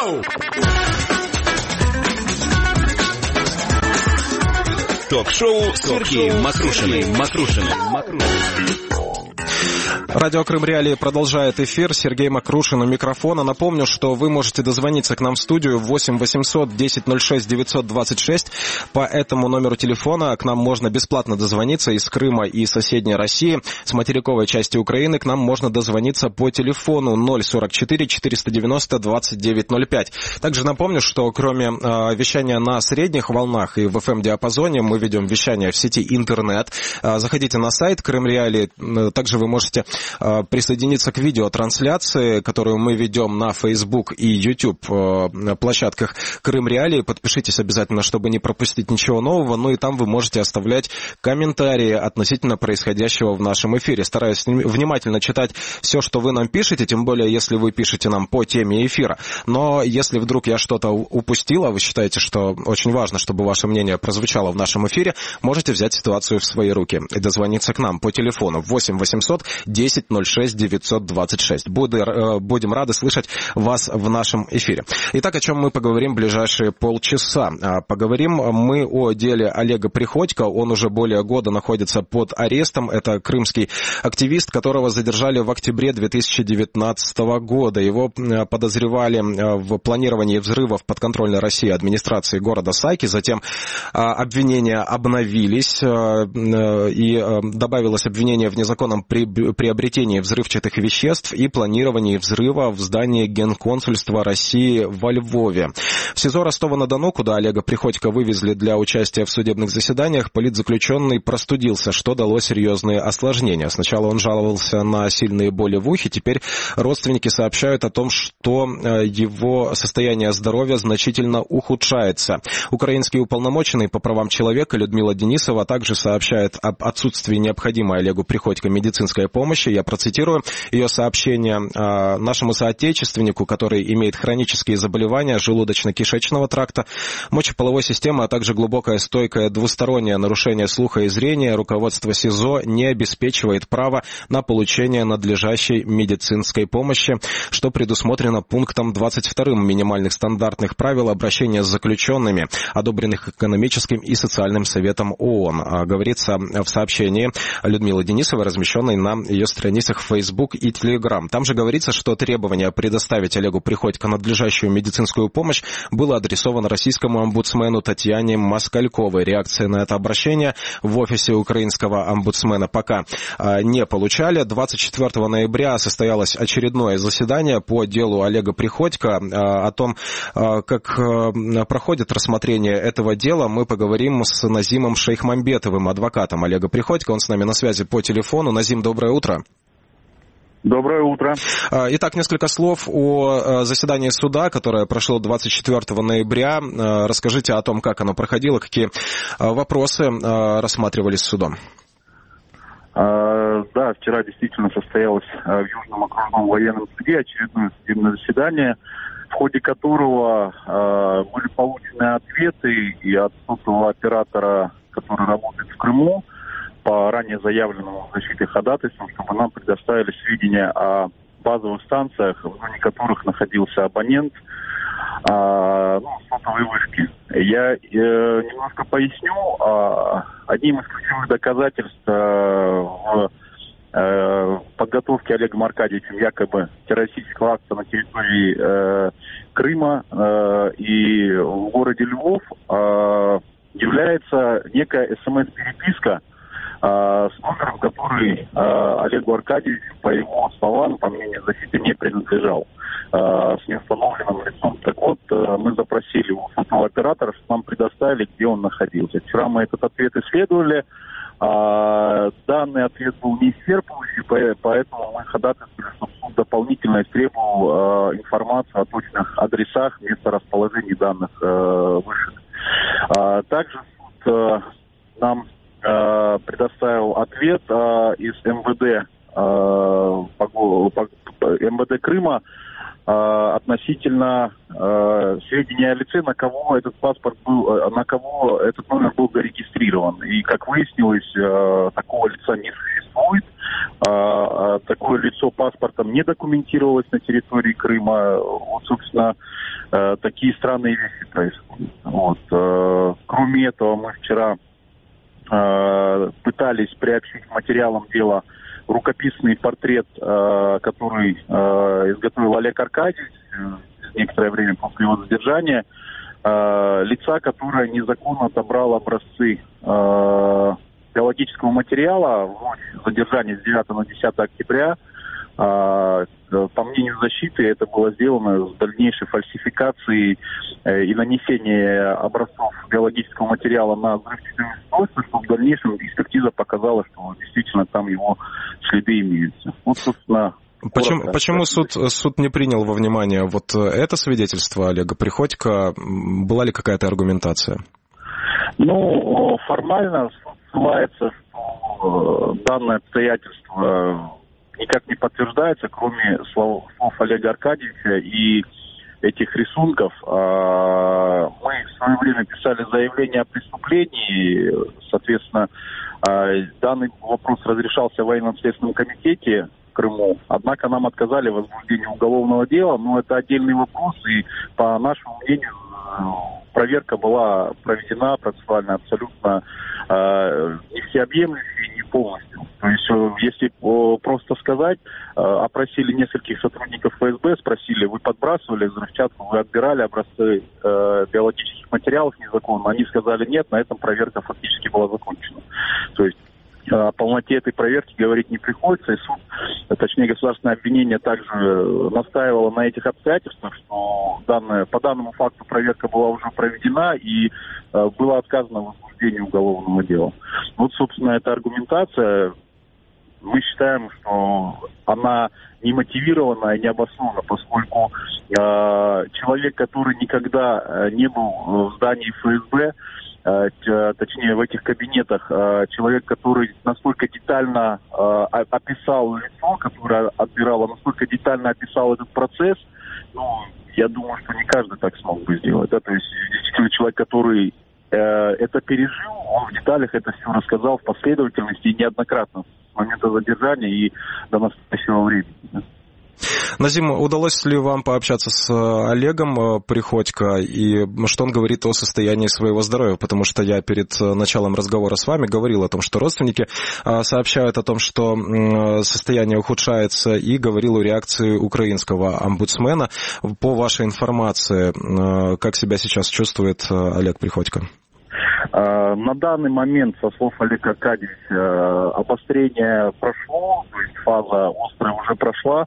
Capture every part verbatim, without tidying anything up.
Go! Ток-шоу Сергеем Макрушиным. Макрушиным. Радио Крым Реалии продолжает эфир. Сергей Макрушин у микрофона. Напомню, что вы можете дозвониться к нам в студию восемь восемьсот десять ноль шесть девятьсот двадцать шесть. По этому номеру телефона к нам можно бесплатно дозвониться из Крыма и соседней России. С материковой части Украины к нам можно дозвониться по телефону ноль сорок четыре четыреста девяносто двадцать девять ноль пять. Также напомню, что кроме э, вещания на средних волнах и в эф эм-диапазоне, мы ведем вещание в сети интернет. Э, заходите на сайт Крым Реалии. Э, также вы можете присоединиться к видеотрансляции, которую мы ведем на Facebook и YouTube площадках Крым Реалии. Подпишитесь обязательно, чтобы не пропустить ничего нового. Ну и там вы можете оставлять комментарии относительно происходящего в нашем эфире. Стараюсь внимательно читать все, что вы нам пишете, тем более, если вы пишете нам по теме эфира. Но если вдруг я что-то упустил, а вы считаете, что очень важно, чтобы ваше мнение прозвучало в нашем эфире, можете взять ситуацию в свои руки и дозвониться к нам по телефону восемь восемьсот десять ноль шесть девятьсот двадцать шесть. Будем рады слышать вас в нашем эфире. Итак, о чем мы поговорим в ближайшие полчаса. Поговорим мы о деле Олега Приходько. Он уже более года находится под арестом. Это крымский активист, которого задержали в октябре две тысячи девятнадцатого года. Его подозревали в планировании взрывов подконтрольной России администрации города Сайки. Затем обвинения обновились и добавилось обвинение в незаконном приобретении взрывчатых веществ и планировании взрыва в здании Генконсульства России во Львове. В СИЗО Ростова-на-Дону, куда Олега Приходько вывезли для участия в судебных заседаниях, политзаключенный простудился, что дало серьезные осложнения. Сначала он жаловался на сильные боли в ухе, теперь родственники сообщают о том, что его состояние здоровья значительно ухудшается. Украинский уполномоченный по правам человека Людмила Денисова также сообщает об отсутствии необходимой Олегу Приходько медицинской помощи. Я процитирую ее сообщение: нашему соотечественнику, который имеет хронические заболевания желудочно-кишечного тракта, мочеполовой системы, а также глубокое стойкое двустороннее нарушение слуха и зрения, руководство СИЗО не обеспечивает право на получение надлежащей медицинской помощи, что предусмотрено пунктом двадцать вторым минимальных стандартных правил обращения с заключенными, одобренных экономическим и социальным советом ООН, говорится в сообщении Людмилы Денисовой, размещенной на ее страницах в Facebook и Telegram. Там же говорится, что требование предоставить Олегу Приходько надлежащую медицинскую помощь было адресовано российскому омбудсмену Татьяне Москальковой. Реакции на это обращение в офисе украинского омбудсмена пока а, не получали. двадцать четвёртого ноября состоялось очередное заседание по делу Олега Приходько. А, о том, а, как а, проходит рассмотрение этого дела, мы поговорим с Назимом Шейхмамбетовым, адвокатом Олега Приходько. Он с нами на связи по телефону. Назим, доброе утро. Доброе утро. Итак, несколько слов о заседании суда, которое прошло двадцать четвёртого ноября. Расскажите о том, как оно проходило, какие вопросы рассматривались судом. Да, вчера действительно состоялось в Южном окружном военном суде очередное судебное заседание, в ходе которого были получены ответы и от сотового оператора, который работает в Крыму, по ранее заявленному в защите ходатайству, чтобы нам предоставили сведения о базовых станциях, в зоне которых находился абонент, а, ну, сотовой вышки. Я э, немножко поясню. А, одним из ключевых доказательств э, в э, подготовке Олегом Аркадьевичем якобы террористического акта на территории э, Крыма э, и в городе Львов э, является некая эс-эм-эс-переписка с номером, который э, Олегу Аркадьевичу, по его словам, по мнению защиты, не принадлежал, э, с неустановленным лицом. Так вот, э, мы запросили у сотового оператора, чтобы нам предоставили, где он находился. Вчера мы этот ответ исследовали. Э, данный ответ был не исчерпывающий, поэтому мы ходатайствовали, чтобы суд дополнительно требовал э, информацию о точных адресах, месторасположении данных э, вышек. Э, также суд э, нам предоставил ответ э, из МВД, э, по, по, МВД Крыма э, относительно э, сведения о лице, на кого этот паспорт был, на кого этот номер был зарегистрирован. И, как выяснилось, э, такого лица не существует. а, такое лицо паспортом не документировалось на территории Крыма. Вот, собственно, а, такие странные вещи происходят. Вот. А, кроме этого, мы вчера а, пытались приобщить к материалам дела рукописный портрет, а, который а, изготовил Олег Аркадьевич некоторое время после его задержания, э, лица, которое незаконно отобрало образцы э, биологического материала в ночь задержания с девятого на десятое октября. Э, по мнению защиты, это было сделано с дальнейшей фальсификацией э, и нанесением образцов биологического материала на взрывчатые устройства, что в дальнейшем экспертиза показала, что действительно там его следы имеются. Вот, собственно, Почему, почему суд, суд не принял во внимание вот это свидетельство Олега Приходько? Была ли какая-то аргументация? Ну, формально ссылается, что данное обстоятельство никак не подтверждается, кроме слов, слов Олега Аркадьевича и этих рисунков. Мы в свое время писали заявление о преступлении, соответственно, данный вопрос разрешался в военном следственном комитете в Крыму, однако нам отказали в возбуждении уголовного дела, но это отдельный вопрос, и по нашему мнению проверка была проведена процессуально абсолютно э, не всеобъемлющей, не полностью. То есть, если э, просто сказать, э, опросили нескольких сотрудников эф эс бэ, спросили, вы подбрасывали взрывчатку, вы отбирали образцы э, биологических материалов незаконно, они сказали нет, на этом проверка фактически была закончена. То есть, о полноте этой проверки говорить не приходится, и суд, точнее государственное обвинение также настаивало на этих обстоятельствах, что данное, по данному факту проверка была уже проведена и э, было отказано в возбуждении уголовного дела. Вот, собственно, эта аргументация, мы считаем, что она не мотивирована и не обоснована, поскольку э, человек, который никогда не был в здании эф эс бэ, точнее в этих кабинетах, человек, который настолько детально описал лицо, которое отбирало, настолько детально описал этот процесс, ну, я думаю, что не каждый так смог бы сделать. Да? То есть действительно человек, который это пережил, он в деталях это все рассказал в последовательности и неоднократно с момента задержания и до настоящего времени. Назим, удалось ли вам пообщаться с Олегом Приходько и что он говорит о состоянии своего здоровья? Потому что я перед началом разговора с вами говорил о том, что родственники сообщают о том, что состояние ухудшается, и говорил о реакции украинского омбудсмена. По вашей информации, как себя сейчас чувствует Олег Приходько? На данный момент, со слов Олега Аркадьевича, обострение прошло, то есть фаза острая уже прошла.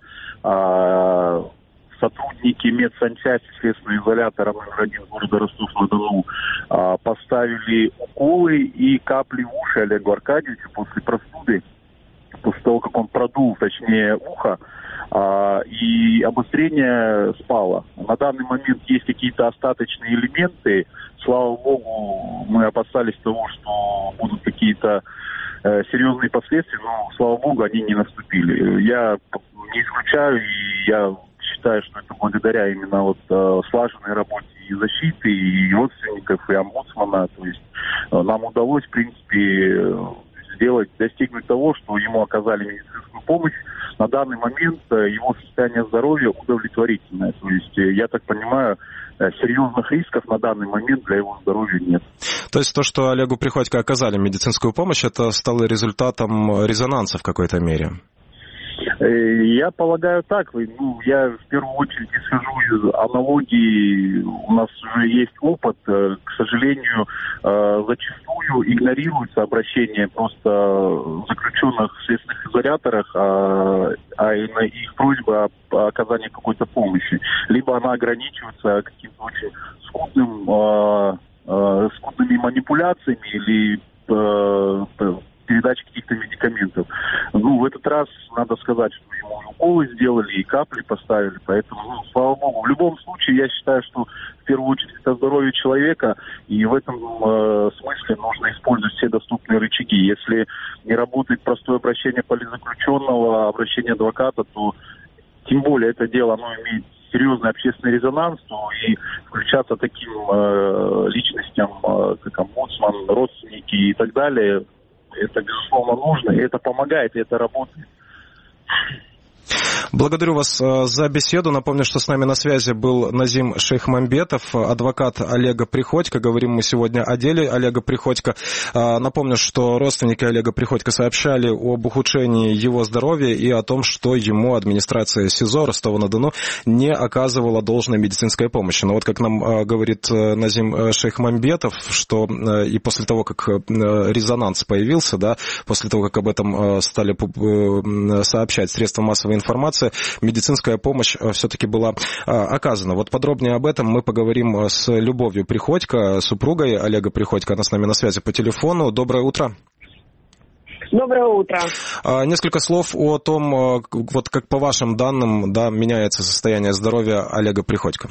Сотрудники медсанчасти следственного изолятора номер один города Ростов-на-Дону поставили уколы и капли в уши Олегу Аркадьевичу после простуды, после того, как он продул, точнее, ухо, и обострение спало. На данный момент есть какие-то остаточные элементы. Слава богу, мы опасались того, что будут какие-то э, серьезные последствия, но, слава богу, они не наступили. Я не исключаю, и я считаю, что это благодаря именно вот э, слаженной работе и защиты, и родственников, и омбудсмана. То есть э, нам удалось, в принципе, сделать, достигнуть того, что ему оказали медицинскую помощь. На данный момент его состояние здоровья удовлетворительное. То есть, я так понимаю, серьезных рисков на данный момент для его здоровья нет. То есть то, что Олегу Приходько оказали медицинскую помощь, это стало результатом резонанса в какой-то мере? Я полагаю так. Ну, я в первую очередь исхожу из аналогии. У нас уже есть опыт. К сожалению, зачастую игнорируется обращение просто заключенных в следственных изоляторах, а, а их просьба о оказании какой-то помощи. Либо она ограничивается каким-то очень скудным, а, а, скудными манипуляциями или а, передачи каких-то медикаментов. Ну, в этот раз надо сказать, что ему и уколы сделали, и капли поставили, поэтому, ну, слава богу. В любом случае, я считаю, что в первую очередь это здоровье человека, и в этом э, смысле нужно использовать все доступные рычаги. Если не работает простое обращение политзаключенного, обращение адвоката, то тем более это дело, оно имеет серьезный общественный резонанс, то и включаться таким э, личностям, э, как омбудсман, родственники и так далее, это, безусловно, нужно, и это помогает, и это работает. Благодарю вас за беседу. Напомню, что с нами на связи был Назим Шейхмамбетов, адвокат Олега Приходько. Говорим мы сегодня о деле Олега Приходько. Напомню, что родственники Олега Приходько сообщали об ухудшении его здоровья и о том, что ему администрация СИЗО Ростова-на-Дону не оказывала должной медицинской помощи. Но вот как нам говорит Назим Шейхмамбетов, что и после того, как резонанс появился, да, после того, как об этом стали сообщать средства массовой информации, медицинская помощь все-таки была оказана. Вот подробнее об этом мы поговорим с Любовью Приходько, супругой Олега Приходько. Она с нами на связи по телефону. Доброе утро. Доброе утро. Несколько слов о том, вот как по вашим данным, да, меняется состояние здоровья Олега Приходько.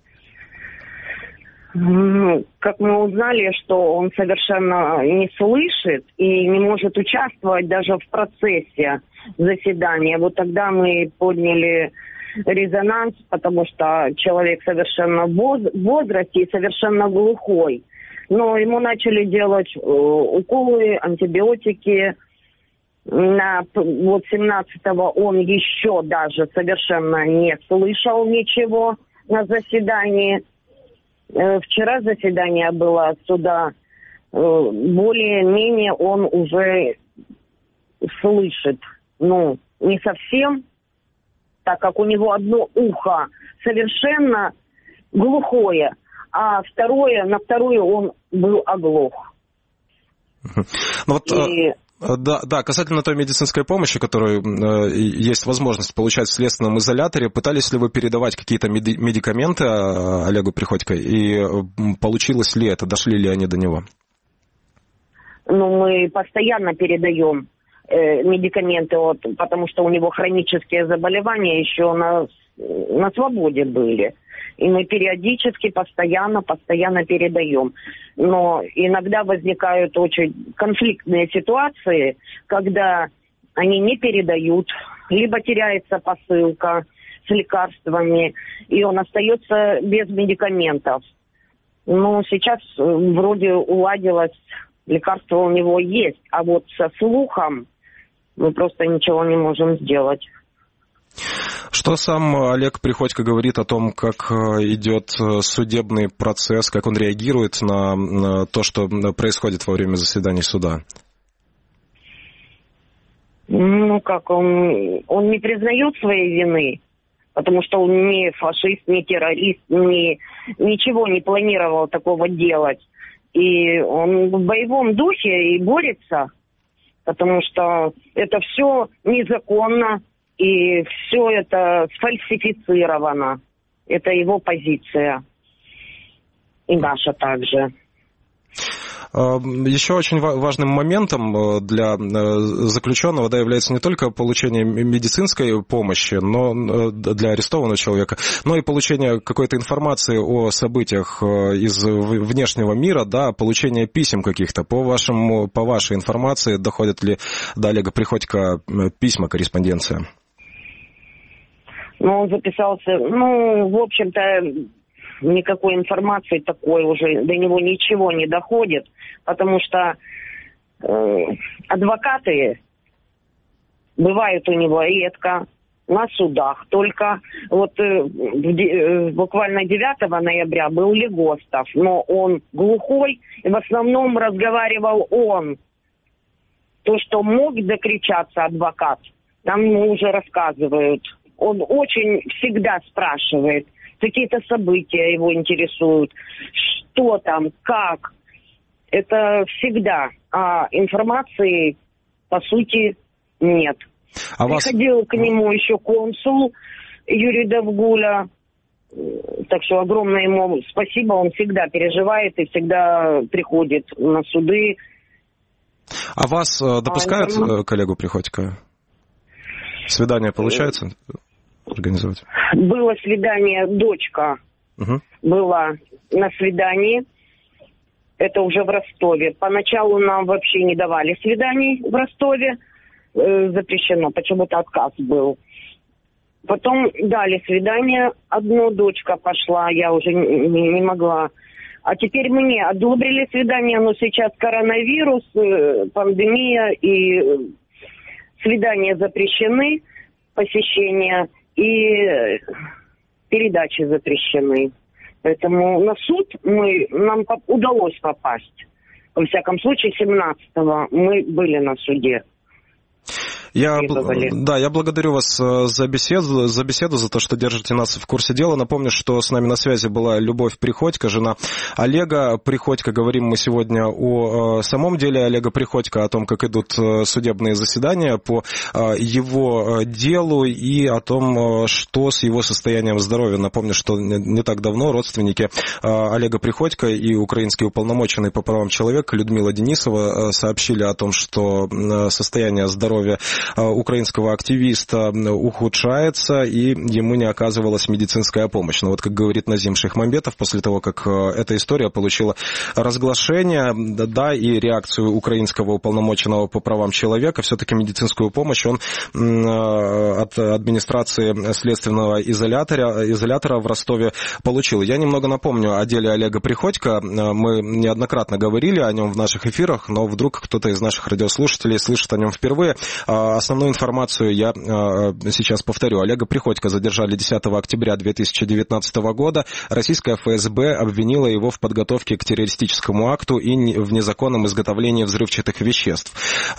Как мы узнали, что он совершенно не слышит и не может участвовать даже в процессе заседания. Вот тогда мы подняли резонанс, потому что человек совершенно в возрасте и совершенно глухой. Но ему начали делать уколы, антибиотики. На, вот семнадцатого он еще даже совершенно не слышал ничего на заседании. Вчера заседание было суда, более-менее он уже слышит. Ну, не совсем, так как у него одно ухо совершенно глухое, а второе, на второе он был оглох. Ну, вот, И... Да, да, касательно той медицинской помощи, которую э, есть возможность получать в следственном изоляторе, пытались ли вы передавать какие-то меди- медикаменты э, Олегу Приходько, и э, получилось ли это, дошли ли они до него? Ну, мы постоянно передаем э, медикаменты, вот, потому что у него хронические заболевания еще на, на свободе были. И мы периодически, постоянно, постоянно передаем. Но иногда возникают очень конфликтные ситуации, когда они не передают, либо теряется посылка с лекарствами, и он остается без медикаментов. Но сейчас вроде уладилось, лекарство у него есть, а вот со слухом мы просто ничего не можем сделать. Что сам Олег Приходько говорит о том, как идет судебный процесс, как он реагирует на то, что происходит во время заседаний суда? Ну как, он, он не признает своей вины, потому что он не фашист, не террорист, не, ничего не планировал такого делать. И он в боевом духе и борется, потому что это все незаконно. И все это сфальсифицировано. Это его позиция. И наша также. Еще очень важным моментом для заключенного, да, является не только получение медицинской помощи, но для арестованного человека, но и получение какой-то информации о событиях из внешнего мира, да, получение писем каких-то. По вашему, по вашей информации, доходят ли до Олега Приходько письма, корреспонденция? Ну, он записался, ну, в общем-то, никакой информации такой уже, до него ничего не доходит, потому что э, адвокаты бывают у него редко, на судах только. Вот э, в, буквально девятого ноября был Легостов, но он глухой, и в основном разговаривал он. То, что мог докричаться адвокат, нам уже рассказывают. Он очень всегда спрашивает, какие-то события его интересуют, что там, как. Это всегда. А информации, по сути, нет. А Приходил вас... к нему еще консул Юрий Довгуля. Так что огромное ему спасибо. Он всегда переживает и всегда приходит на суды. А вас допускают а, к Олегу Приходько? Свидание получается организовать? Было свидание, дочка угу. была на свидании. Это уже в Ростове. Поначалу нам вообще не давали свиданий в Ростове. Э, запрещено. Почему-то отказ был. Потом дали свидание. Одну, дочка пошла. Я уже не, не могла. А теперь мне одобрили свидание. Но сейчас коронавирус, э, пандемия и свидания запрещены. посещения, и передачи запрещены. Поэтому на суд мы, нам удалось попасть. Во всяком случае, семнадцатого мы были на суде. Я, да, я благодарю вас за беседу, за беседу, за то, что держите нас в курсе дела. Напомню, что с нами на связи была Любовь Приходько, жена Олега Приходько. Говорим мы сегодня о самом деле Олега Приходько, о том, как идут судебные заседания по его делу и о том, что с его состоянием здоровья. Напомню, что не так давно родственники Олега Приходько и украинский уполномоченный по правам человека Людмила Денисова сообщили о том, что состояние здоровья украинского активиста ухудшается, и ему не оказывалась медицинская помощь. Но вот, как говорит Назим Шейхмамбетов, после того, как эта история получила разглашение, да, и реакцию украинского уполномоченного по правам человека, все-таки медицинскую помощь он от администрации следственного изолятора, изолятора в Ростове получил. Я немного напомню о деле Олега Приходько. Мы неоднократно говорили о нем в наших эфирах, но вдруг кто-то из наших радиослушателей слышит о нем впервые. Основную информацию я сейчас повторю. Олега Приходько задержали десятого октября две тысячи девятнадцатого года. Российская эф эс бэ обвинила его в подготовке к террористическому акту и в незаконном изготовлении взрывчатых веществ.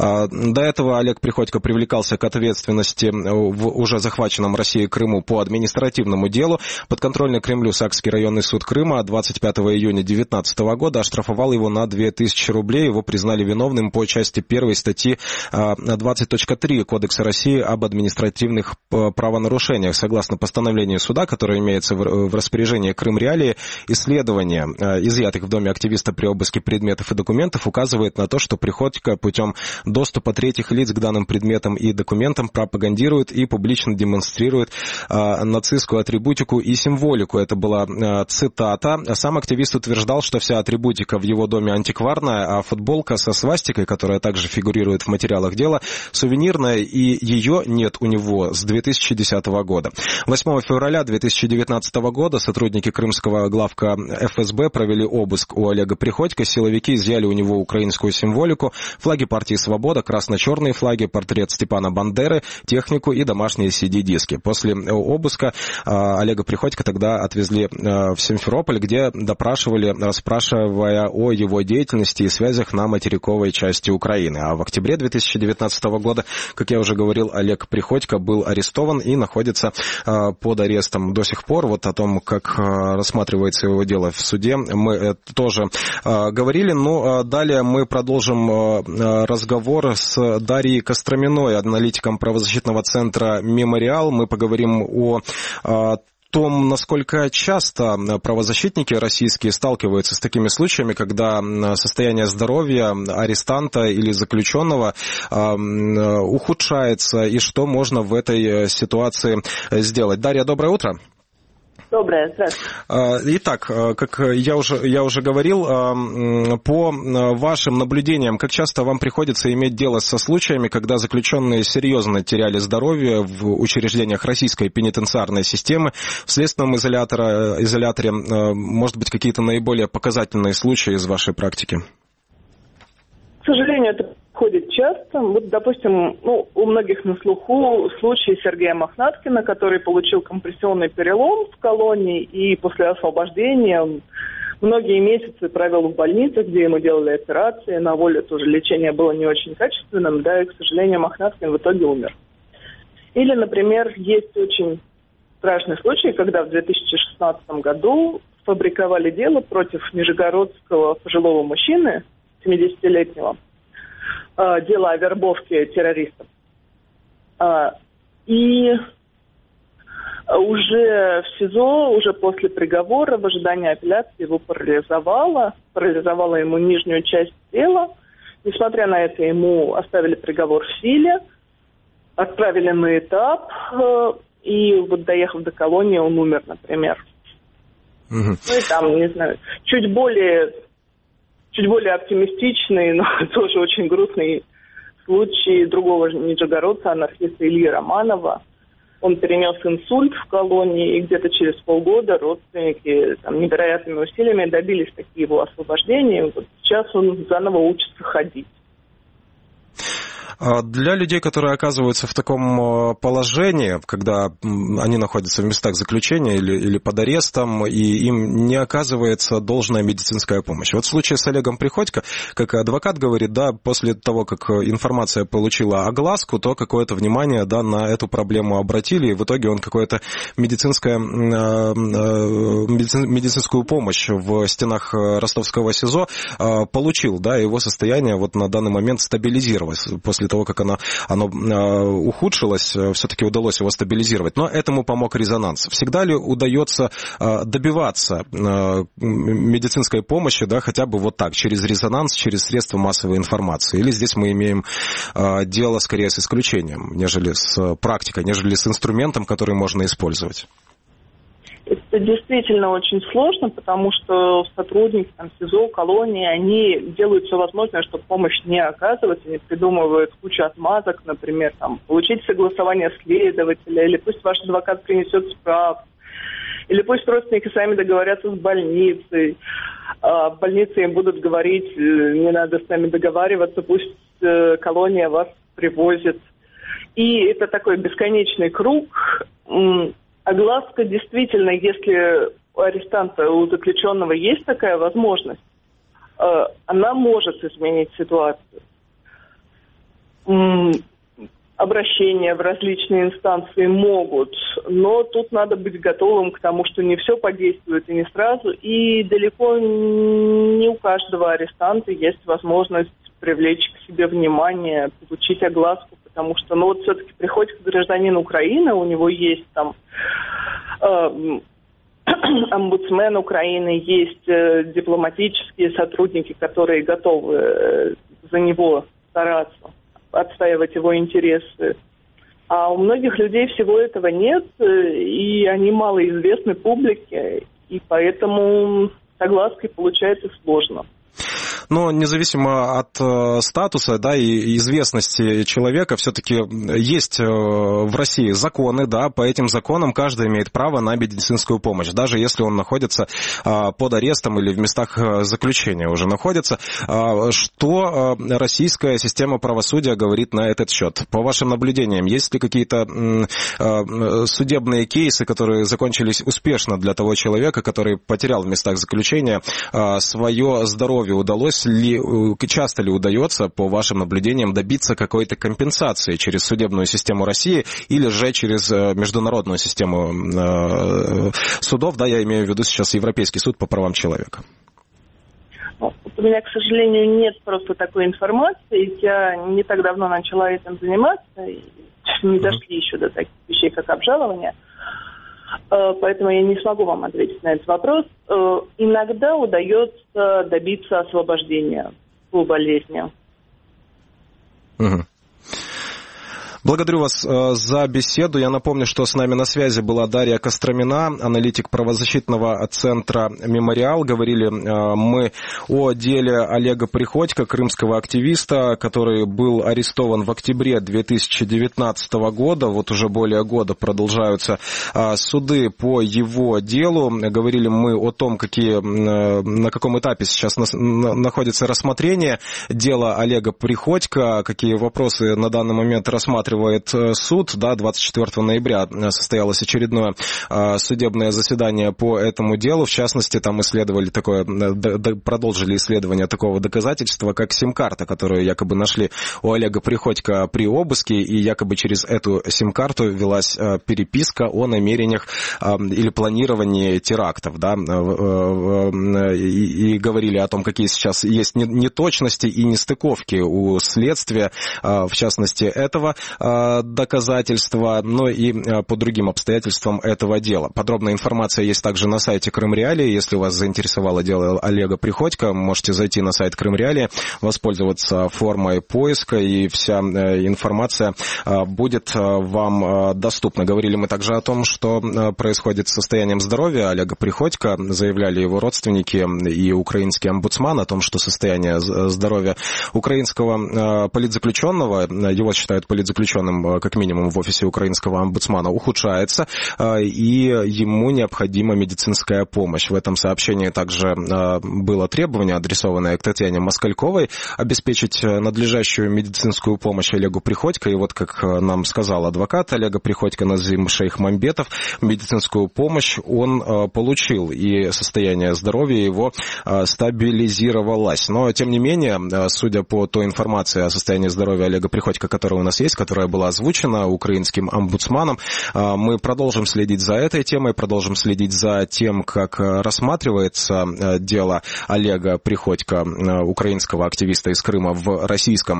До этого Олег Приходько привлекался к ответственности в уже захваченном Россией Крыму по административному делу. Подконтрольный Кремлю Сакский районный суд Крыма двадцать пятого июня две тысячи девятнадцатого года оштрафовал его на две тысячи рублей. Его признали виновным по части первой статьи двадцать точка три Кодекса России об административных правонарушениях. Согласно постановлению суда, которое имеется в распоряжении Крым-Реалии, исследование изъятых в доме активиста при обыске предметов и документов указывает на то, что Приходько путем доступа третьих лиц к данным предметам и документам пропагандирует и публично демонстрирует нацистскую атрибутику и символику. Это была цитата. Сам активист утверждал, что вся атрибутика в его доме антикварная, а футболка со свастикой, которая также фигурирует в материалах дела, сувенирная, и ее нет у него с две тысячи десятого года. восьмого февраля две тысячи девятнадцатого года сотрудники крымского главка эф эс бэ провели обыск у Олега Приходько. Силовики изъяли у него украинскую символику, флаги партии «Свобода», красно-черные флаги, портрет Степана Бандеры, технику и домашние си ди-диски. После обыска Олега Приходько тогда отвезли в Симферополь, где допрашивали, расспрашивая о его деятельности и связях на материковой части Украины. А в октябре две тысячи девятнадцатого года, как я уже говорил, Олег Приходько был арестован и находится э, под арестом до сих пор. Вот о том, как э, рассматривается его дело в суде, мы э, тоже э, говорили. Ну, э, далее мы продолжим э, разговор с Дарьей Костроминой, аналитиком правозащитного центра «Мемориал». Мы поговорим о э, том, насколько часто правозащитники российские сталкиваются с такими случаями, когда состояние здоровья арестанта или заключенного ухудшается, и что можно в этой ситуации сделать. Дарья, доброе утро. Доброе, здравствуйте. Итак, как я уже, я уже говорил, по вашим наблюдениям, как часто вам приходится иметь дело со случаями, когда заключенные серьезно теряли здоровье в учреждениях российской пенитенциарной системы, в следственном изоляторе, изоляторе, может быть, какие-то наиболее показательные случаи из вашей практики? К сожалению, это происходит часто. Вот, допустим, ну, у многих на слуху случай Сергея Мохнаткина, который получил компрессионный перелом в колонии, и после освобождения он многие месяцы провел в больнице, где ему делали операции. На воле тоже лечение было не очень качественным, да, и, к сожалению, Мохнаткин в итоге умер. Или, например, есть очень страшный случай, когда в две тысячи шестнадцатом году сфабриковали дело против нижегородского пожилого мужчины, семидесятилетнего, дело о вербовке террористов. И уже в СИЗО, уже после приговора, в ожидании апелляции его парализовало, парализовало ему нижнюю часть тела. Несмотря на это, ему оставили приговор в силе, отправили на этап, и вот доехав до колонии, он умер, например. Угу. Ну и там, не знаю, чуть более... Чуть более оптимистичный, но тоже очень грустный случай другого нижегородца, анархиста Ильи Романова. Он перенес инсульт в колонии, и где-то через полгода родственники там, невероятными усилиями добились таки его освобождения. Вот сейчас он заново учится ходить. Для людей, которые оказываются в таком положении, когда они находятся в местах заключения или, или под арестом, и им не оказывается должная медицинская помощь. Вот в случае с Олегом Приходько, как адвокат говорит, да, после того, как информация получила огласку, то какое-то внимание, да, на эту проблему обратили, и в итоге он какое-то медицинское, медицинскую помощь в стенах ростовского СИЗО получил, да, его состояние вот на данный момент стабилизировалось. После того, как оно, оно ухудшилось, все-таки удалось его стабилизировать. Но этому помог резонанс. Всегда ли удается добиваться медицинской помощи, да, хотя бы вот так, через резонанс, через средства массовой информации? Или здесь мы имеем дело скорее с исключением, нежели с практикой, нежели с инструментом, который можно использовать? Это действительно очень сложно, потому что сотрудники там, СИЗО, колонии, они делают все возможное, чтобы помощь не оказывать, они придумывают кучу отмазок, например, там, получить согласование следователя, или пусть ваш адвокат принесет справку, или пусть родственники сами договорятся с больницей. А в больнице им будут говорить, не надо с нами договариваться, пусть колония вас привозит. И это такой бесконечный круг. Огласка действительно, если у арестанта, у заключенного есть такая возможность, она может изменить ситуацию. Обращения в различные инстанции могут, но тут надо быть готовым к тому, что не все подействует и не сразу, и далеко не у каждого арестанта есть возможность привлечь к себе внимание, получить огласку, потому что, ну вот все-таки приходит гражданин Украины, у него есть там э, омбудсмен Украины, есть э, дипломатические сотрудники, которые готовы э, за него стараться, отстаивать его интересы. А у многих людей всего этого нет, и они малоизвестны публике, и поэтому с оглаской получается сложно. Но независимо от э, статуса, да, и известности человека, все-таки есть э, в России законы, да, по этим законам каждый имеет право на медицинскую помощь, даже если он находится э, под арестом или в местах э, заключения уже находится. Э, что э, российская система правосудия говорит на этот счет? По вашим наблюдениям, есть ли какие-то э, э, судебные кейсы, которые закончились успешно для того человека, который потерял в местах заключения э, свое здоровье? Удалось ли, часто ли удается, по вашим наблюдениям, добиться какой-то компенсации через судебную систему России или же через международную систему судов, да, я имею в виду сейчас Европейский суд по правам человека? Ну, у меня, к сожалению, нет просто такой информации. Я не так давно начала этим заниматься, и не дошли еще до таких вещей, как обжалование. Поэтому я не смогу вам ответить на этот вопрос. Иногда удается добиться освобождения по болезни. Угу. Благодарю вас за беседу. Я напомню, что с нами на связи была Дарья Костромина, аналитик правозащитного центра «Мемориал». Говорили мы о деле Олега Приходько, крымского активиста, который был арестован в октябре две тысячи девятнадцатого года. Вот уже более года продолжаются суды по его делу. Говорили мы о том, какие, на каком этапе сейчас находится рассмотрение дела Олега Приходько, какие вопросы на данный момент рассматривают суд. Да, двадцать четвёртого ноября состоялось очередное судебное заседание по этому делу. В частности, там исследовали такое, продолжили исследование такого доказательства, как сим-карта, которую якобы нашли у Олега Приходько при обыске, и якобы через эту сим-карту велась переписка о намерениях или планировании терактов. Да, и, и говорили о том, какие сейчас есть неточности и нестыковки у следствия, в частности, этого доказательства, но и по другим обстоятельствам этого дела. Подробная информация есть также на сайте Крым Реалии. Если вас заинтересовало дело Олега Приходько, можете зайти на сайт Крым Реалии, воспользоваться формой поиска, и вся информация будет вам доступна. Говорили мы также о том, что происходит с состоянием здоровья Олега Приходько. Заявляли его родственники и украинский омбудсман о том, что состояние здоровья украинского политзаключенного, его считают политзаключенным, заключенным, как минимум, в офисе украинского омбудсмана ухудшается, и ему необходима медицинская помощь. В этом сообщении также было требование, адресованное к Татьяне Москальковой, обеспечить надлежащую медицинскую помощь Олегу Приходько. И вот, как нам сказал адвокат Олега Приходько Назим Шейхмамбетов, медицинскую помощь он получил, и состояние здоровья его стабилизировалось. Но, тем не менее, судя по той информации о состоянии здоровья Олега Приходько, которая у нас есть, которая была озвучена украинским омбудсманом, мы продолжим следить за этой темой, продолжим следить за тем, как рассматривается дело Олега Приходько, украинского активиста из Крыма, в российском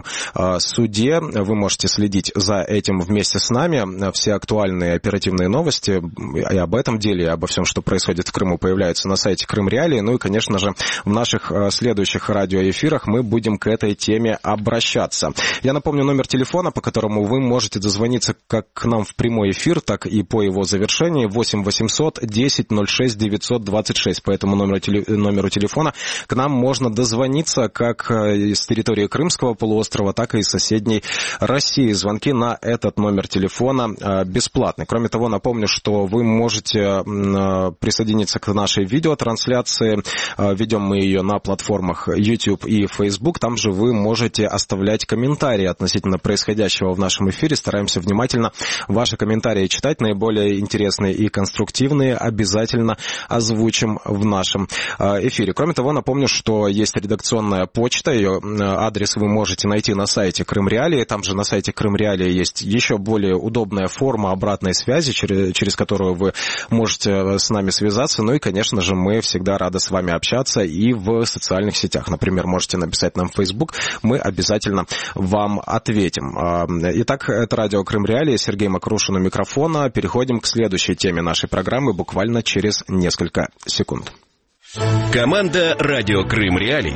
суде. Вы можете следить за этим вместе с нами. Все актуальные оперативные новости и об этом деле, и обо всем, что происходит в Крыму, появляются на сайте Крым Реалии. Ну и, конечно же, в наших следующих радиоэфирах мы будем к этой теме обращаться. Я напомню номер телефона, по которому вы можете дозвониться как к нам в прямой эфир, так и по его завершении. восемь восемьсот десять ноль шесть девятьсот двадцать шесть. По этому номеру, номеру телефона к нам можно дозвониться как с территории Крымского полуострова, так и из соседней России. Звонки на этот номер телефона бесплатны. Кроме того, напомню, что вы можете присоединиться к нашей видеотрансляции. Ведем мы ее на платформах YouTube и Facebook. Там же вы можете оставлять комментарии относительно происходящего в нашем эфире. Стараемся внимательно ваши комментарии читать. Наиболее интересные и конструктивные обязательно озвучим в нашем эфире. Кроме того, напомню, что есть редакционная почта. Ее адрес вы можете найти на сайте Крым Реалии. Там же на сайте Крым Реалии есть еще более удобная форма обратной связи, через, через которую вы можете с нами связаться. Ну и, конечно же, мы всегда рады с вами общаться и в социальных сетях. Например, можете написать нам в Facebook. Мы обязательно вам ответим. Итак, это радио Крым Реалии. Сергей Макрушин у микрофона. Переходим к следующей теме нашей программы буквально через несколько секунд. Команда «Радио Крым Реалии».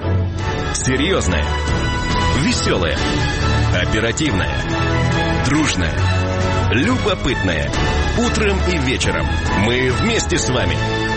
Серьезная, веселая, оперативная, дружная, любопытная. Утром и вечером мы вместе с вами.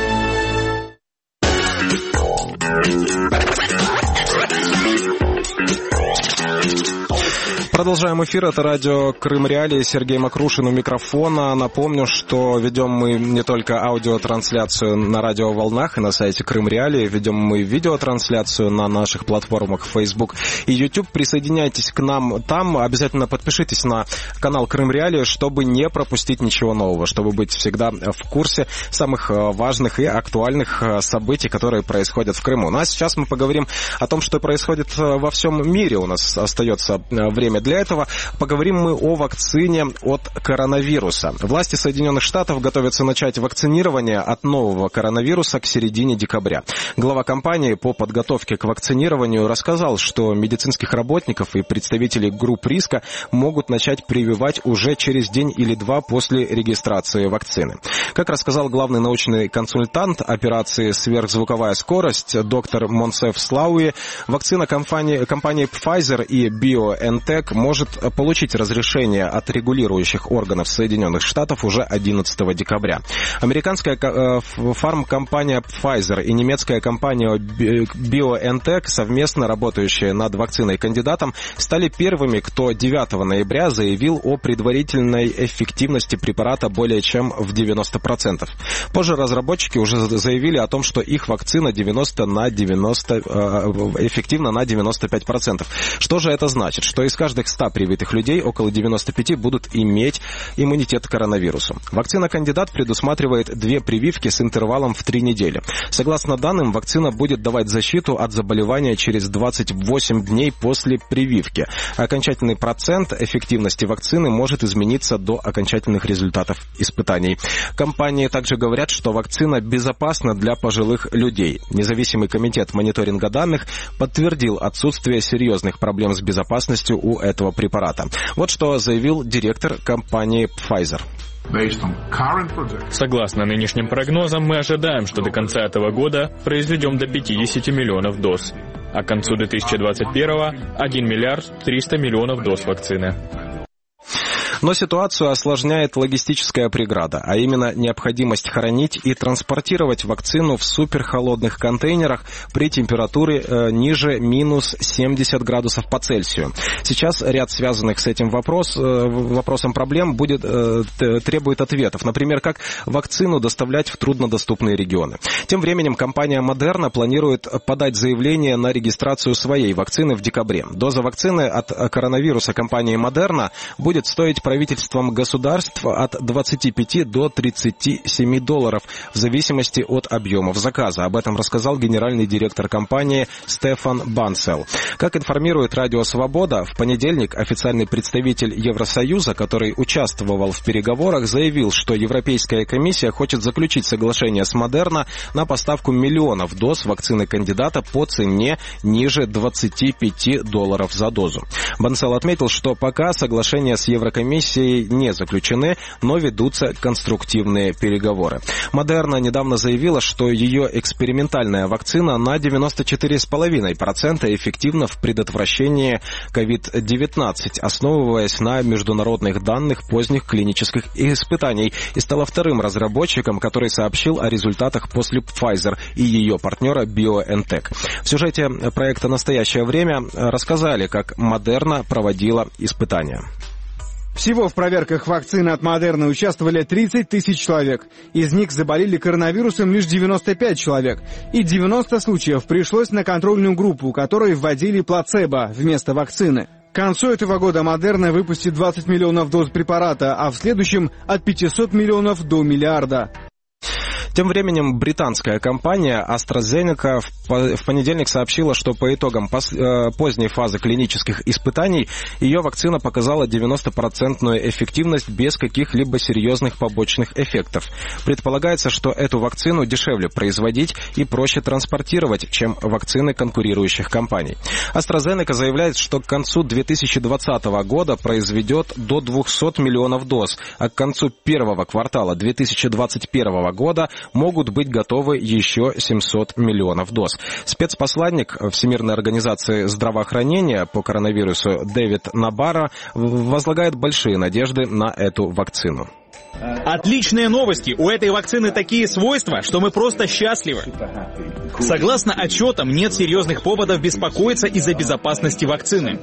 Продолжаем эфир. Это радио Крым Реалии. Сергей Макрушин у микрофона. Напомню, что ведем мы не только аудиотрансляцию на радиоволнах и на сайте Крым Реалии, ведем мы видеотрансляцию на наших платформах Facebook и YouTube. Присоединяйтесь к нам там. Обязательно подпишитесь на канал Крым Реалии, чтобы не пропустить ничего нового, чтобы быть всегда в курсе самых важных и актуальных событий, которые происходят в Крыму. Ну а сейчас мы поговорим о том, что происходит во всем мире. У нас остается время для этого. Поговорим мы о вакцине от коронавируса. Власти Соединенных Штатов готовятся начать вакцинирование от нового коронавируса к середине декабря. Глава компании по подготовке к вакцинированию рассказал, что медицинских работников и представителей групп риска могут начать прививать уже через день или два после регистрации вакцины. Как рассказал главный научный консультант операции «Сверхзвуковая скорость» доктор Монсеф Слауи, вакцина компании, компании Pfizer и BioNTech может получить разрешение от регулирующих органов Соединенных Штатов уже одиннадцатого декабря. Американская фармкомпания Pfizer и немецкая компания BioNTech, совместно работающие над вакциной-кандидатом, стали первыми, кто девятого ноября заявил о предварительной эффективности препарата более чем в девяносто процентов. Позже разработчики уже заявили о том, что их вакцина девяносто на девяносто, эффективна на девяносто пять процентов. Что же это значит? Что из каждых ста привитых людей около девяноста пяти будут иметь иммунитет к коронавирусу. Вакцина-кандидат предусматривает две прививки с интервалом в три недели. Согласно данным, вакцина будет давать защиту от заболевания через двадцать восемь дней после прививки. Окончательный процент эффективности вакцины может измениться до окончательных результатов испытаний. Компании также говорят, что вакцина безопасна для пожилых людей. Независимый комитет мониторинга данных подтвердил отсутствие серьезных проблем с безопасностью у этого препарата. Вот что заявил директор компании Pfizer. Согласно нынешним прогнозам, мы ожидаем, что до конца этого года произведем до пятидесяти миллионов доз, а к концу две тысячи двадцать первого – один миллиард триста миллионов доз вакцины. Но ситуацию осложняет логистическая преграда, а именно необходимость хранить и транспортировать вакцину в суперхолодных контейнерах при температуре э, ниже минус семьдесят градусов по Цельсию. Сейчас ряд связанных с этим вопрос, э, вопросом проблем будет, э, требует ответов. Например, как вакцину доставлять в труднодоступные регионы. Тем временем компания Moderna планирует подать заявление на регистрацию своей вакцины в декабре. Доза вакцины от коронавируса компании Moderna будет стоить правительствам государств от двадцати пяти до тридцати семи долларов в зависимости от объемов заказа. Об этом рассказал генеральный директор компании Стефан Банцел. Как информирует Радио Свобода, в понедельник официальный представитель Евросоюза, который участвовал в переговорах, заявил, что Европейская комиссия хочет заключить соглашение с Moderna на поставку миллионов доз вакцины кандидата по цене ниже двадцати пяти долларов за дозу. Банцел отметил, что пока соглашения с Еврокомиссией не заключены, но ведутся конструктивные переговоры. Moderna недавно заявила, что ее экспериментальная вакцина на девяносто четыре целых пять десятых процента эффективна в предотвращении ковид девятнадцать, основываясь на международных данных поздних клинических испытаний, и стала вторым разработчиком, который сообщил о результатах после Pfizer и ее партнера BioNTech. В сюжете проекта «Настоящее время» рассказали, как Moderna проводила испытания. Всего в проверках вакцины от Moderna участвовали тридцать тысяч человек. Из них заболели коронавирусом лишь девяносто пять человек. И девяносто случаев пришлось на контрольную группу, которой вводили плацебо вместо вакцины. К концу этого года Moderna выпустит двадцать миллионов доз препарата, а в следующем от пятисот миллионов до миллиарда. Тем временем британская компания AstraZeneca в понедельник сообщила, что по итогам поздней фазы клинических испытаний ее вакцина показала девяностопроцентную эффективность без каких-либо серьезных побочных эффектов. Предполагается, что эту вакцину дешевле производить и проще транспортировать, чем вакцины конкурирующих компаний. AstraZeneca заявляет, что к концу две тысячи двадцатого года произведет до двухсот миллионов доз, а к концу первого квартала две тысячи двадцать первого года могут быть готовы еще семьсот миллионов доз. Спецпосланник Всемирной организации здравоохранения по коронавирусу Дэвид Набара возлагает большие надежды на эту вакцину. Отличные новости! У этой вакцины такие свойства, что мы просто счастливы. Согласно отчетам, нет серьезных поводов беспокоиться из-за безопасности вакцины.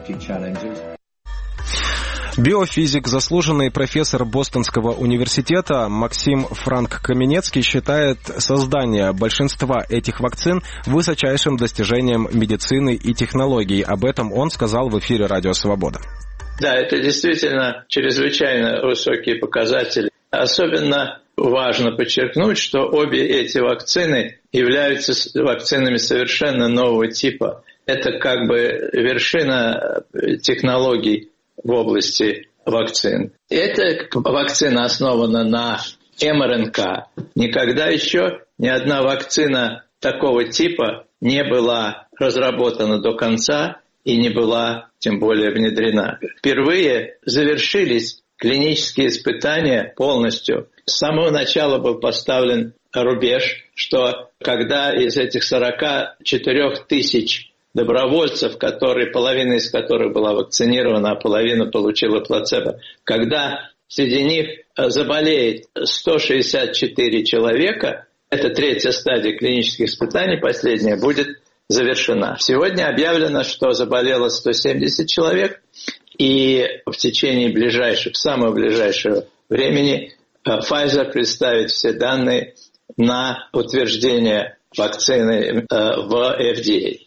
Биофизик, заслуженный профессор Бостонского университета Максим Франк Каменецкий считает создание большинства этих вакцин высочайшим достижением медицины и технологий. Об этом он сказал в эфире «Радио Свобода». Да, это действительно чрезвычайно высокие показатели. Особенно важно подчеркнуть, что обе эти вакцины являются вакцинами совершенно нового типа. Это как бы вершина технологий в области вакцин. Эта вакцина основана на эм эр эн ка. Никогда еще ни одна вакцина такого типа не была разработана до конца и не была тем более внедрена. Впервые завершились клинические испытания полностью. С самого начала был поставлен рубеж, что когда из этих сорока четырёх тысяч добровольцев, которые, половина из которых была вакцинирована, а половина получила плацебо, когда среди них заболеет сто шестьдесят четыре человека, это третья стадия клинических испытаний, последняя, будет завершена. Сегодня объявлено, что заболело сто семьдесят человек, и в течение ближайших, самого ближайшего времени Pfizer представит все данные на утверждение вакцины в эф ди эй.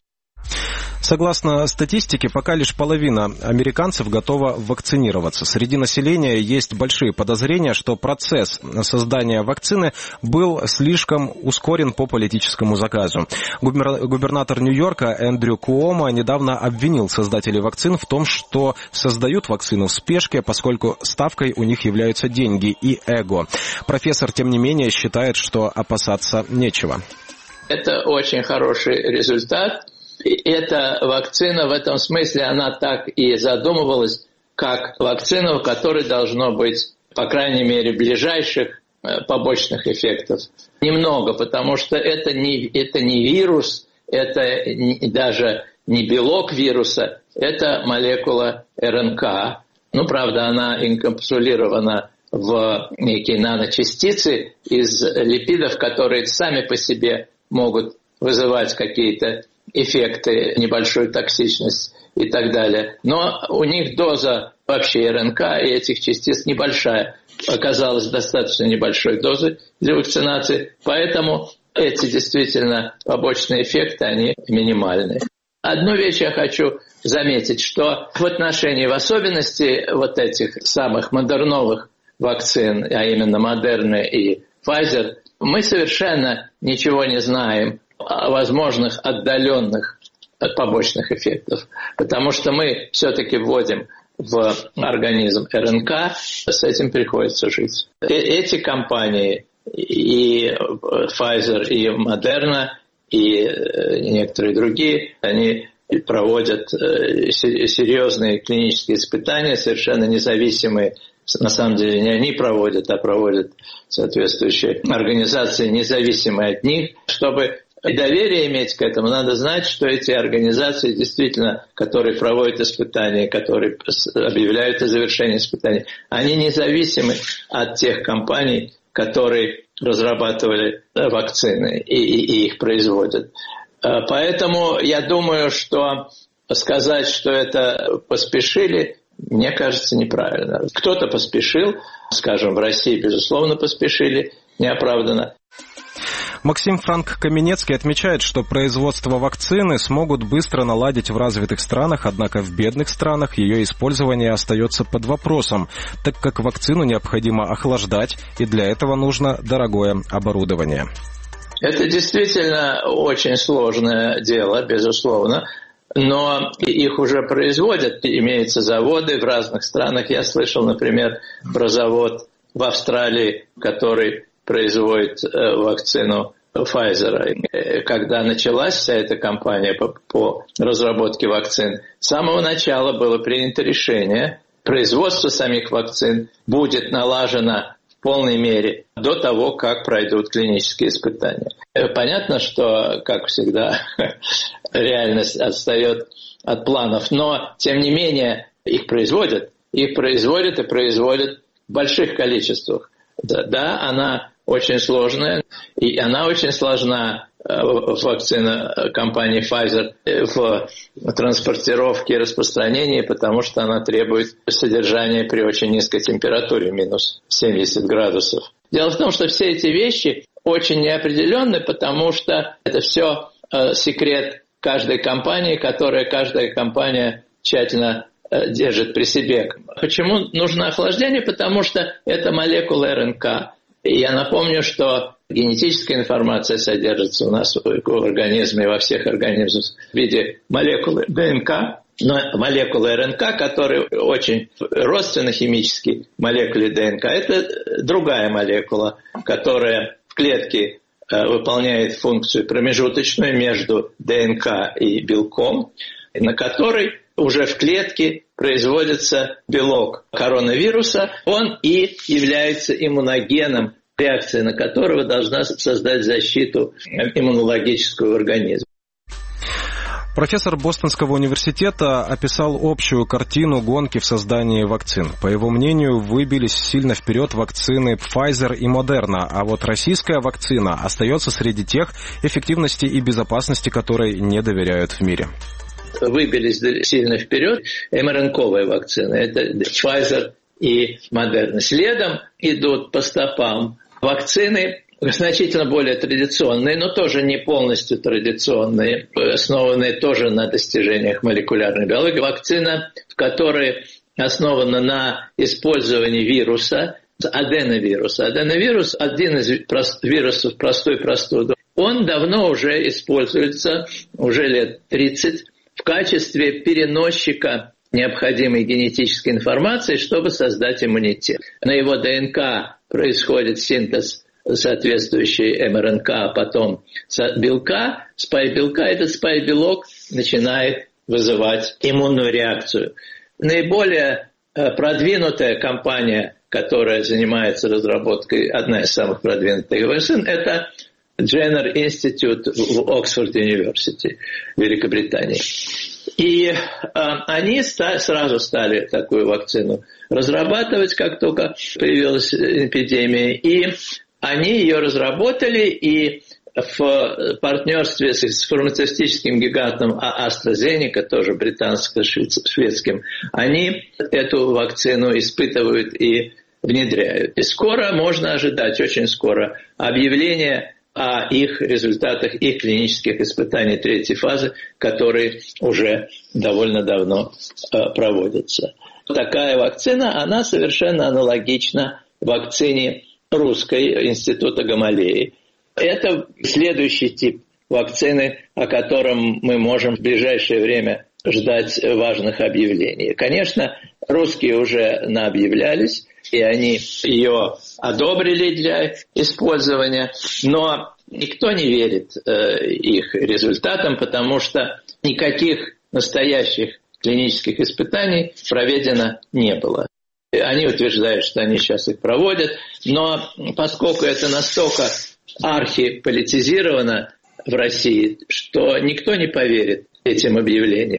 Согласно статистике, пока лишь половина американцев готова вакцинироваться. Среди населения есть большие подозрения, что процесс создания вакцины был слишком ускорен по политическому заказу. Губернатор Нью-Йорка Эндрю Куомо недавно обвинил создателей вакцин в том, что создают вакцину в спешке, поскольку ставкой у них являются деньги и эго. Профессор, тем не менее, считает, что опасаться нечего. Это очень хороший результат. Эта вакцина в этом смысле, она так и задумывалась, как вакцина, у которой должно быть, по крайней мере, ближайших побочных эффектов немного, потому что это не, это не вирус, это не, даже не белок вируса, это молекула эр эн ка. Ну, правда, она инкапсулирована в некие наночастицы из липидов, которые сами по себе могут вызывать какие-то эффекты, небольшую токсичность и так далее. Но у них доза вообще РНК и этих частиц небольшая. Оказалась достаточно небольшой дозы для вакцинации, поэтому эти действительно побочные эффекты, они минимальные. Одну вещь я хочу заметить, что в отношении, в особенности вот этих самых модерновых вакцин, а именно Модерны и Pfizer, мы совершенно ничего не знаем о возможных отдаленных побочных эффектов, потому что мы все-таки вводим в организм РНК, с этим приходится жить. Эти компании, и Pfizer, и Moderna, и некоторые другие, они проводят серьезные клинические испытания, совершенно независимые. На самом деле не они проводят, а проводят соответствующие организации, независимые от них. Чтобы доверие иметь к этому, надо знать, что эти организации действительно, которые проводят испытания, которые объявляют о завершении испытаний, они независимы от тех компаний, которые разрабатывали вакцины и, и, и их производят. Поэтому я думаю, что сказать, что это поспешили, мне кажется, неправильно. Кто-то поспешил, скажем, в России, безусловно, поспешили неоправданно. Максим Франк-Каменецкий отмечает, что производство вакцины смогут быстро наладить в развитых странах, однако в бедных странах ее использование остается под вопросом, так как вакцину необходимо охлаждать, и для этого нужно дорогое оборудование. Это действительно очень сложное дело, безусловно, но их уже производят, имеются заводы в разных странах. Я слышал, например, про завод в Австралии, который производит вакцину Pfizer. Когда началась вся эта кампания по, по разработке вакцин, с самого начала было принято решение, производство самих вакцин будет налажено в полной мере до того, как пройдут клинические испытания. Понятно, что, как всегда, реальность отстает от планов, но, тем не менее, их производят. Их производят и производят в больших количествах. Да, да, она очень сложная, и она очень сложна, вакцина компании Pfizer, в транспортировке и распространении, потому что она требует содержания при очень низкой температуре, минус семьдесят градусов. Дело в том, что все эти вещи очень неопределенны, потому что это все секрет каждой компании, которая каждая компания тщательно держит при себе. Почему нужно охлаждение? Потому что это молекулы РНК. И я напомню, что генетическая информация содержится у нас в организме, во всех организмах в виде молекулы ДНК, но молекулы РНК, которые очень родственны химически молекуле ДНК, это другая молекула, которая в клетке выполняет функцию промежуточную между ДНК и белком, на которой уже в клетке производится белок коронавируса, он и является иммуногеном, реакция на которого должна создать защиту иммунологическую в организме. Профессор Бостонского университета описал общую картину гонки в создании вакцин. По его мнению, выбились сильно вперед вакцины Pfizer и Moderna, а вот российская вакцина остается среди тех, эффективности и безопасности которой не доверяют в мире. Выбились сильно вперед эм эр эн ка-овые вакцины. Это Pfizer и Moderna. Следом идут по стопам вакцины, значительно более традиционные, но тоже не полностью традиционные, основанные тоже на достижениях молекулярной биологии. Вакцина, которая основана на использовании вируса, аденовирус. Аденовирус – один из вирусов простой простуды. Он давно уже используется, уже лет тридцать, в качестве переносчика необходимой генетической информации, чтобы создать иммунитет. На его ДНК происходит синтез соответствующей эм эр эн ка, а потом белка, спайк-белка. Этот спайк-белок начинает вызывать иммунную реакцию. Наиболее продвинутая компания, которая занимается разработкой, одна из самых продвинутых вакцин, это Jenner Institute в Оксфорд University в Великобритании. И э, они ста- сразу стали такую вакцину разрабатывать, как только появилась эпидемия. И они ее разработали, и в партнерстве с фармацевтическим гигантом AstraZeneca, тоже британско-шведским, они эту вакцину испытывают и внедряют. И скоро можно ожидать, очень скоро, объявление о их результатах, их клинических испытаний третьей фазы, которые уже довольно давно э, проводятся. Такая вакцина, она совершенно аналогична вакцине русской Института Гамалеи. Это следующий тип вакцины, о котором мы можем в ближайшее время ждать важных объявлений. Конечно, русские уже наобъявлялись, и они ее одобрили для использования, но никто не верит э, их результатам, потому что никаких настоящих клинических испытаний проведено не было. Они утверждают, что они сейчас их проводят, но поскольку это настолько архиполитизировано в России, что никто не поверит этим объявлениям.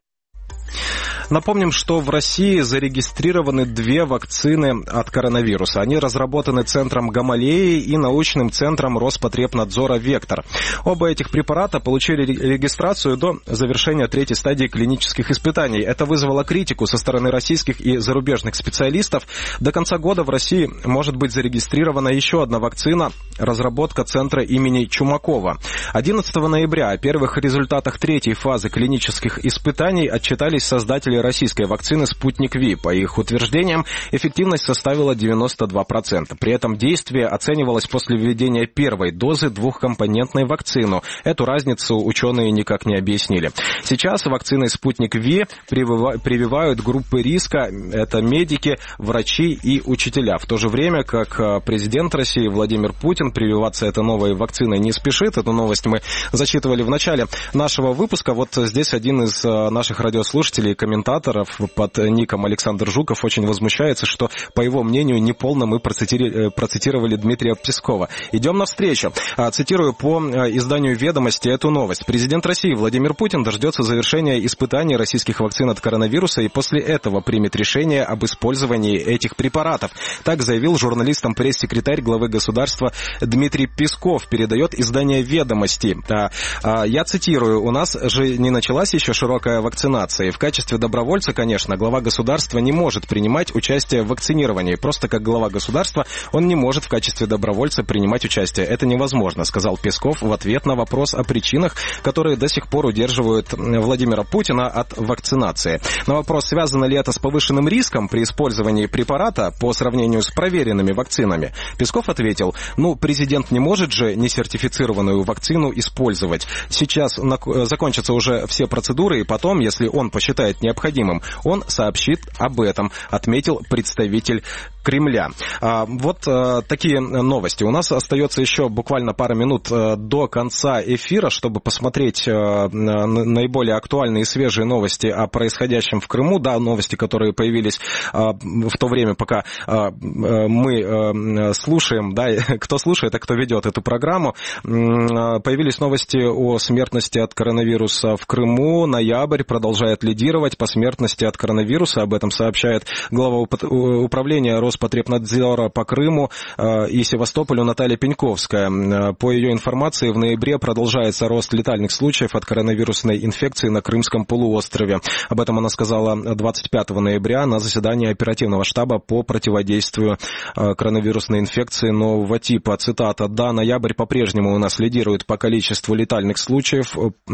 Напомним, что в России зарегистрированы две вакцины от коронавируса. Они разработаны Центром Гамалеи и научным центром Роспотребнадзора «Вектор». Оба этих препарата получили регистрацию до завершения третьей стадии клинических испытаний. Это вызвало критику со стороны российских и зарубежных специалистов. До конца года в России может быть зарегистрирована еще одна вакцина, разработка центра имени Чумакова. одиннадцатого ноября о первых результатах третьей фазы клинических испытаний отчитались создатели российской вакцины «Спутник Ви». По их утверждениям, эффективность составила девяносто два процента. При этом действие оценивалось после введения первой дозы двухкомпонентной вакцины. Эту разницу ученые никак не объяснили. Сейчас вакциной «Спутник Ви» прививают группы риска. Это медики, врачи и учителя. В то же время, как президент России Владимир Путин прививаться этой новой вакциной не спешит. Эту новость мы зачитывали в начале нашего выпуска. Вот здесь один из наших радиослушателей, комментаторов под ником Александр Жуков, очень возмущается, что, по его мнению, неполно мы процитировали, процитировали Дмитрия Пескова. Идем навстречу. Цитирую по изданию «Ведомости» эту новость. Президент России Владимир Путин дождется завершения испытаний российских вакцин от коронавируса и после этого примет решение об использовании этих препаратов. Так заявил журналистам пресс-секретарь главы государства Дмитрий Песков, передает издание «Ведомости». Я цитирую. «У нас же не началась еще широкая вакцинация. В качестве добровольца, конечно, глава государства не может принимать участие в вакцинировании. Просто как глава государства он не может в качестве добровольца принимать участие. Это невозможно», сказал Песков в ответ на вопрос о причинах, которые до сих пор удерживают Владимира Путина от вакцинации. На вопрос, связано ли это с повышенным риском при использовании препарата по сравнению с проверенными вакцинами, Песков ответил: ну, президент не может же несертифицированную вакцину использовать. Сейчас закончатся уже все процедуры, и потом, если он посчитает необходимым, он сообщит об этом, отметил представитель Кремля. А, вот а, такие новости. У нас остается еще буквально пара минут а, до конца эфира, чтобы посмотреть а, на, наиболее актуальные и свежие новости о происходящем в Крыму. Да, новости, которые появились а, в то время, пока а, мы а, слушаем, да, кто слушает, а кто ведет эту программу. А, появились новости о смертности от коронавируса в Крыму. Ноябрь продолжает лидировать по смертности от коронавируса. Об этом сообщает глава управления Роспотребнадзора Роспотребнадзора по Крыму и Севастополю Наталья Пеньковская. По ее информации, в ноябре продолжается рост летальных случаев от коронавирусной инфекции на Крымском полуострове. Об этом она сказала двадцать пятого ноября на заседании оперативного штаба по противодействию коронавирусной инфекции нового типа. Цитата: «Да, ноябрь по-прежнему у нас лидирует по количеству летальных случаев.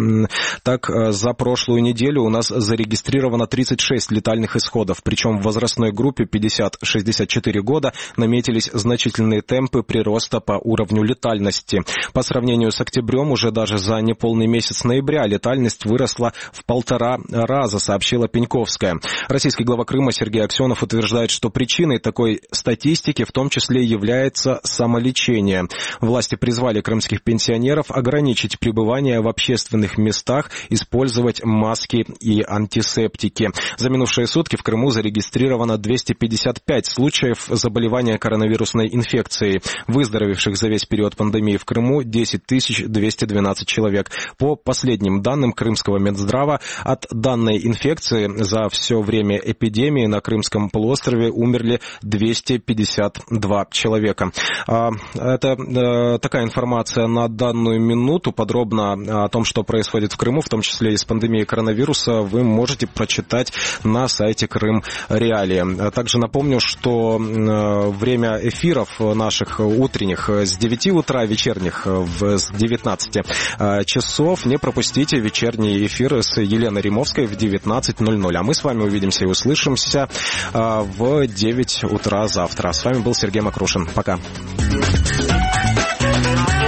Так, за прошлую неделю у нас зарегистрировано тридцать шесть летальных исходов, причем в возрастной группе пятьдесят — шестьдесят четыре года наметились значительные темпы прироста по уровню летальности. По сравнению с октябрем, уже даже за неполный месяц ноября летальность выросла в полтора раза», сообщила Пеньковская. Российский глава Крыма Сергей Аксенов утверждает, что причиной такой статистики в том числе является самолечение. Власти призвали крымских пенсионеров ограничить пребывание в общественных местах, использовать маски и антисептики. За минувшие сутки в Крыму зарегистрировано двести пятьдесят пять случаев случаев заболевания коронавирусной инфекцией. Выздоровевших за весь период пандемии в Крыму десять тысяч двести двенадцать человек. По последним данным Крымского Минздрава, от данной инфекции за все время эпидемии на Крымском полуострове умерли двести пятьдесят два человека. Это такая информация на данную минуту. Подробно о том, что происходит в Крыму, в том числе и с пандемией коронавируса, вы можете прочитать на сайте Крым Реалии. Также напомню, что время эфиров наших утренних с девяти утра, вечерних с девятнадцати часов. Не пропустите вечерний эфир с Еленой Римовской в девятнадцать ноль ноль. А мы с вами увидимся и услышимся в девять утра завтра. С вами был Сергей Макрушин. Пока.